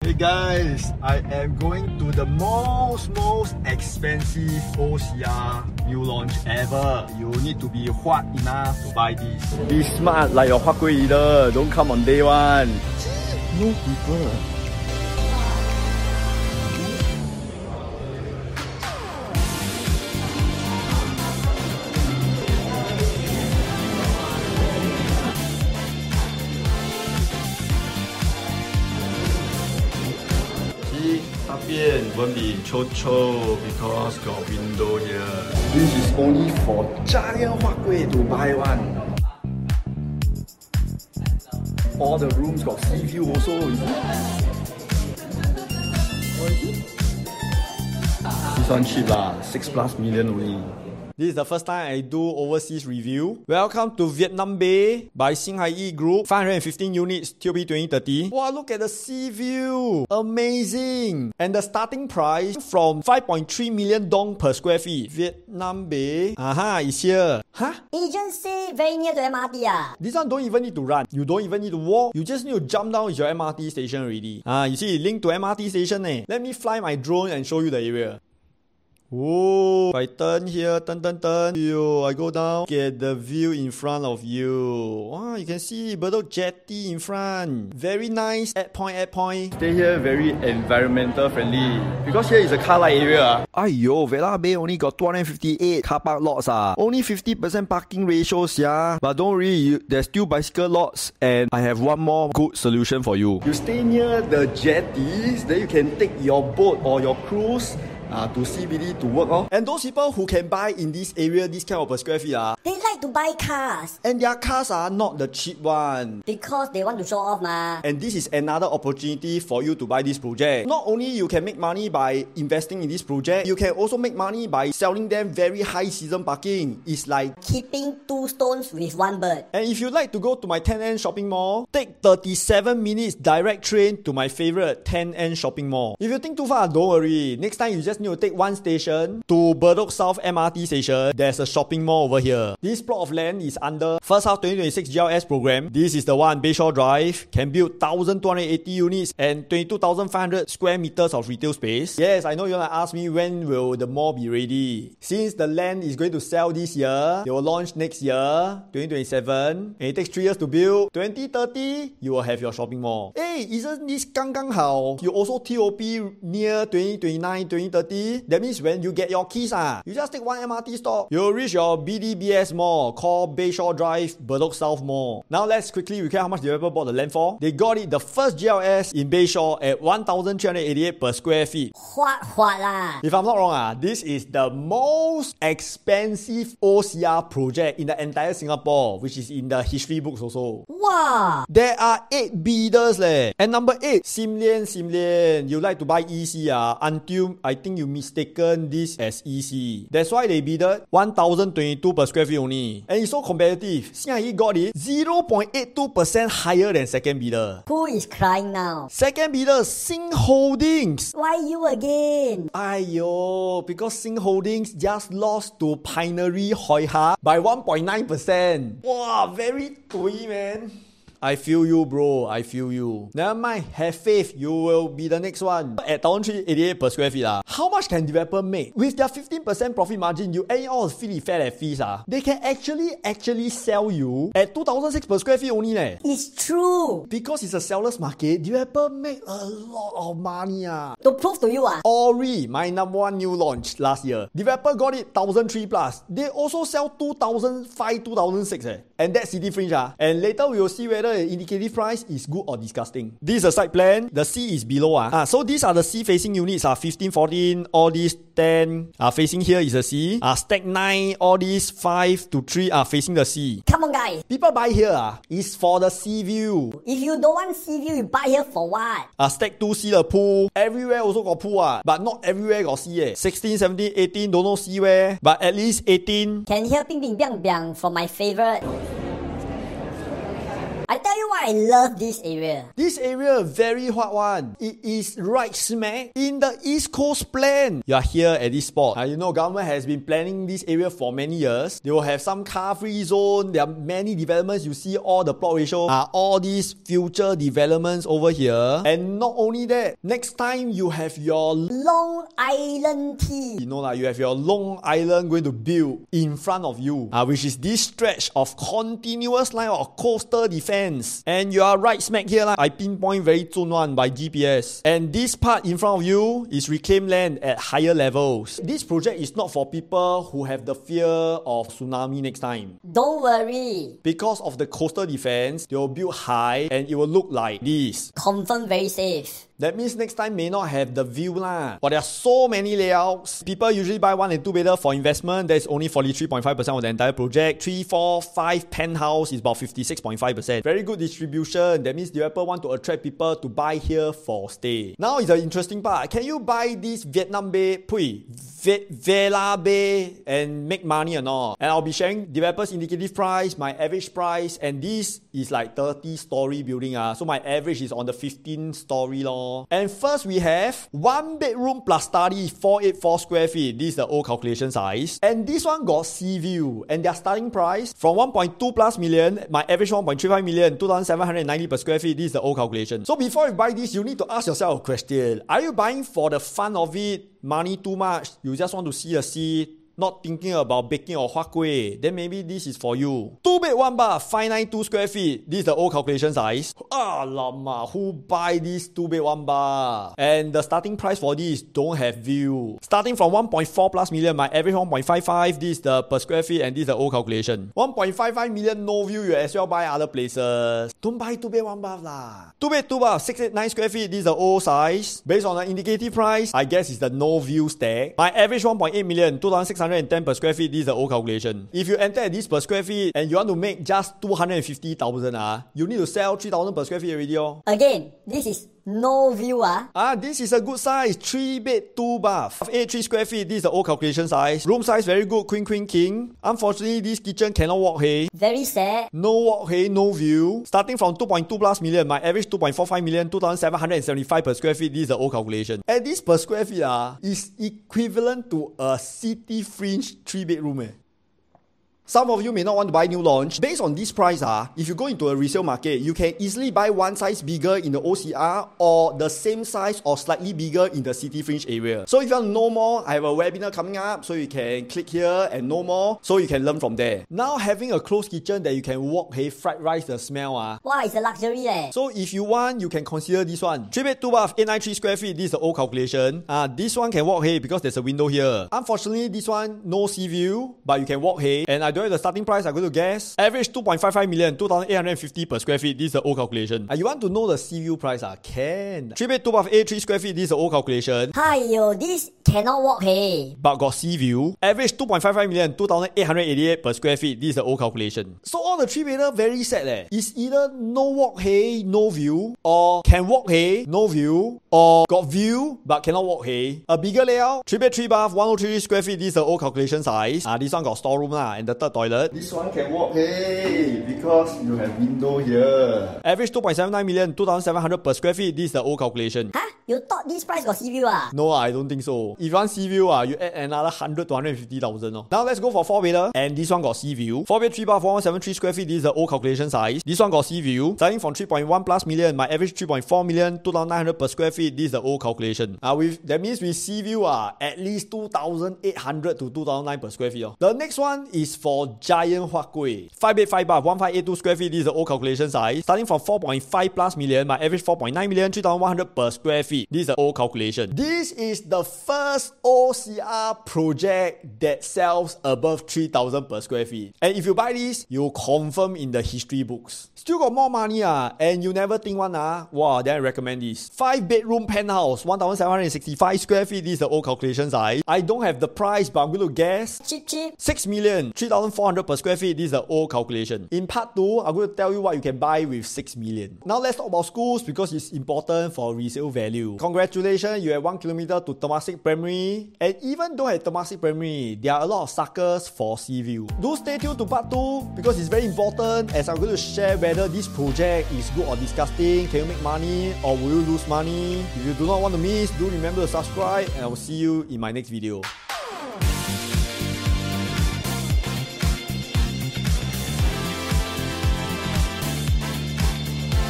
Hey guys, I am going to the most expensive OCR new launch ever. You need to be hot enough to buy this. Be smart like your Huat Kueh eater. Don't come on day one. No people. Won't be cho because got window here. This is only for giant Huat Kueh to buy one. All the rooms got sea view also. This one cheap lah, 6+ million only. This is the first time I do overseas review. Welcome to Vietnam Bay by Singhai Group. 515 units, TOP 2030. Wow, look at the sea view. Amazing. And the starting price from 5.3 million dong per square feet. Vietnam Bay. Aha, it's here. Huh? Agent say very near to MRT ah. This one don't even need to run. You don't even need to walk. You just need to jump down. It's your MRT station already. You see, link to MRT station eh. Let me fly my drone and show you the area. Oh, I turn here, turn. Yo, I go down, get the view in front of you. Wow, you can see Bedok Jetty in front. Very nice, add point. Stay here very environmental friendly. Because here is a car light area. Aiyo, Vela Bay only got 258 car park lots Only 50% parking ratios But don't worry, there's still bicycle lots. And I have one more good solution for you. You stay near the jetties, then you can take your boat or your cruise to CBD to work. And those people who can buy in this area this kind of per square feet they like to buy cars. And their cars are not the cheap one. Because they want to show off ma. And this is another opportunity for you to buy this project. Not only you can make money by investing in this project, you can also make money by selling them very high season parking. It's like keeping 2 stones with 1 bird. And if you like to go to my 10N shopping mall, take 37 minutes direct train to my favorite 10N shopping mall. If you think too far, don't worry. Next time you just need to take 1 station to Bedok South MRT station. There's a shopping mall over here. This plot of land is under First Half 2026 GLS program. This is the one Bayshore Drive. Can build 1,280 units and 22,500 square meters of retail space. Yes, I know you're gonna ask me when will the mall be ready. Since the land is going to sell this year, they will launch next year, 2027. And it takes 3 years to build. 2030, you will have your shopping mall. Hey, isn't this 刚刚好? You also TOP near 2029, 2030. That means when you get your keys you just take 1 MRT stop. You'll reach your BDBS mall called Bayshore Drive, Bedok South Mall. Now let's quickly recap how much the developer bought the land for. They got it the first GLS in Bayshore at 1,388 per square feet. What lah? If I'm not wrong this is the most expensive OCR project in the entire Singapore, which is in the history books also. Wow! There are 8 bidders And number 8, Sim Lian. You like to buy EC until I think you mistaken this as EC. That's why they bidded 1,022 per square feet only. And it's so competitive. Singhai got it 0.82% higher than second bidder. Who is crying now? Second bidder, Sing Holdings. Why you again? Aiyo, because Sing Holdings just lost to Pinery Hoi Ha by 1.9%. Wow, very tui, man. I feel you, bro. I feel you. Never mind. Have faith. You will be the next one. At 1,388 per square feet, how much can developer make? With their 15% profit margin, you add in all the fee, fat and fees, they can actually sell you at 2,006 per square feet only. It's true. Because it's a seller's market, developer make a lot of money. To prove to you Ori, my number 1 new launch last year. Developer got it 1,003 plus. They also sell 2,005, 2,006 And that's City Fringe And later we will see whether the indicative price is good or disgusting. This is a site plan. The C is below. So these are the C facing units. 15, 14, all these 10 facing here is a C. Stack 9, all these 5 to 3 are facing the C. Come on guys. People buy here is for the sea view. If you don't want sea view, you buy here for what? Stack 2 see the pool. Everywhere also got pool but not everywhere got sea 16, 17, 18 don't know see where. But at least 18. Can hear ping ping biang biang from my favorite. I tell you why I love this area. This area very hot one. It is right smack in the East Coast plan. You are here at this spot. You know, government has been planning this area for many years. They will have some car-free zone. There are many developments. You see all the plot ratio are all these future developments over here. And not only that, next time you have your Long Island T. you know, you have your Long Island going to build in front of you, which is this stretch of continuous line of coastal defense. And you are right smack here. I pinpoint very zone one by GPS. And this part in front of you is reclaimed land at higher levels. This project is not for people who have the fear of tsunami next time. Don't worry. Because of the coastal defense, they will build high and it will look like this. Confirm very safe. That means next time may not have the view lah. But there are so many layouts. People usually buy 1 and 2 bedder for investment. That's only 43.5% of the entire project. 3, 4, 5 penthouse is about 56.5%. Very good distribution. That means developer want to attract people to buy here for stay. Now is the interesting part. Can you buy this Vietnam Bay, Vela Bay and make money or not? And I'll be sharing developers indicative price, my average price, and this is like 30-story building. So my average is on the 15-story lor. And first we have 1 bedroom plus study, 484 square feet. This is the old calculation size. And this one got sea view. And their starting price from 1.2 plus million, my average 1.35 million, 2,790 per square feet. This is the old calculation. So before you buy this, you need to ask yourself a question. Are you buying for the fun of it? Money too much? You just want to see a sea? Not thinking about baking or huat kueh, then maybe this is for you. 2 bed 1 bath, 592 square feet. This is the old calculation size. Alamak, who buy this 2 bed 1 bath? And the starting price for this don't have view. Starting from 1.4 plus million, my average 1.55. This is the per square feet and this is the old calculation. 1.55 million no view, you as well buy other places. Don't buy 2 bed 1 bath lah. 2 bed 2 bath, 689 square feet. This is the old size. Based on the indicative price, I guess it's the no view stack. My average 1.8 million, 2,610 per square feet. This is the old calculation. If you enter at this per square feet and you want to make just 250,000, you need to sell 3,000 per square feet already. Again, this is no view. This is a good size. 3 bed 2 bath, 83 square feet. This is the old calculation size. Room size very good. Queen, king. Unfortunately, this kitchen cannot walk hay. Very sad. No walk hay, no view. Starting from 2.2 plus million, my average 2.45 million, 2,775 per square feet. This is the old calculation. And this per square feet is equivalent to a city fringe 3 bedroom. Some of you may not want to buy new launch. Based on this price, if you go into a resale market, you can easily buy one size bigger in the OCR or the same size or slightly bigger in the city fringe area. So if you want to know more, I have a webinar coming up, so you can click here and know more, so you can learn from there. Now having a closed kitchen that you can walk, fried rice, the smell. Wow, it's a luxury eh. So if you want, you can consider this one. 3 bed 2 bath, 893 square feet. This is the old calculation. This one can walk because there's a window here. Unfortunately, this one no sea view, but you can walk and I don't have the starting price. I'm going to guess average 2.55 million, 2,850 per square feet. This is the old calculation. You want to know the sea view price? Can 3 bed 2 bath, 83 square feet. This is the old calculation. Hiyo, this cannot walk but got sea view. Average 2.55 million, 2,888 per square feet. This is the old calculation. So all the 3 bedder very sad It's either no walk no view, or can walk no view, or got view but cannot walk A bigger layout, 3 bed 3 bath, 103 square feet. This is the old calculation size. This one got storeroom and the third toilet. This one can walk because you have window here. Average 2.79 million, 2,700 per square feet. This is the old calculation. You thought this price got sea view No, I don't think so. If you want sea view, you add another 100 to 150,000. Now let's go for 4 bedder, and this one got sea view. 4 bed 3 bath, 173 square feet. This is the old calculation size. This one got sea view. Starting from 3.1 plus million, my average 3.4 million, 2,900 per square feet. This is the old calculation. That means with sea view at least 2,800 to 2,900 per square feet. The next one is for giant huat kueh. 5 bed 5 bath, 1,582 square feet. This is the old calculation size. Starting from 4.5 plus million, my average 4.9 million, 3,100 per square feet. This is the old calculation. This is the first OCR project that sells above 3,000 per square feet. And if you buy this, you confirm in the history books. Still got more money and you never think one wow, then I recommend this. 5 bedroom penthouse, 1,765 square feet. This is the old calculation size. I don't have the price, but I'm going to guess. Cheap. 6 million, 3,400 per square feet. This is the old calculation. In part 2, I'm going to tell you what you can buy with 6 million. Now let's talk about schools because it's important for resale value. Seaview. Congratulations, you have 1 kilometer to Temasek Primary. And even though at Temasek Primary, there are a lot of suckers for Seaview. Do stay tuned to part 2 because it's very important, as I'm going to share whether this project is good or disgusting. Can you make money or will you lose money? If you do not want to miss, do remember to subscribe, and I will see you in my next video.